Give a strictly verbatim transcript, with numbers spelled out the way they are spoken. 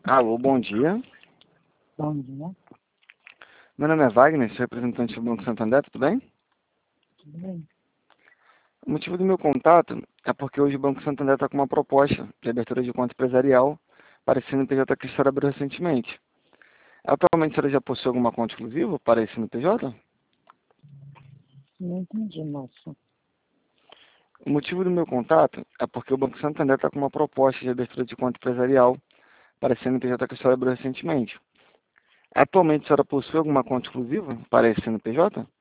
Alô, bom dia. Bom dia, Meu nome é Wagner, sou representante do Banco Santander, tudo bem? tudo bem? O motivo do meu contato é porque hoje o Banco Santander está com uma proposta de abertura de conta empresarial para esse C N P J que a senhora abriu recentemente. Atualmente a senhora já possui alguma conta exclusiva para esse C N P J? Não entendi, moço. O motivo do meu contato é porque o Banco Santander está com uma proposta de abertura de conta empresarial para esse C N P J que a senhora abriu recentemente. Atualmente a senhora possui alguma conta exclusiva para esse C N P J?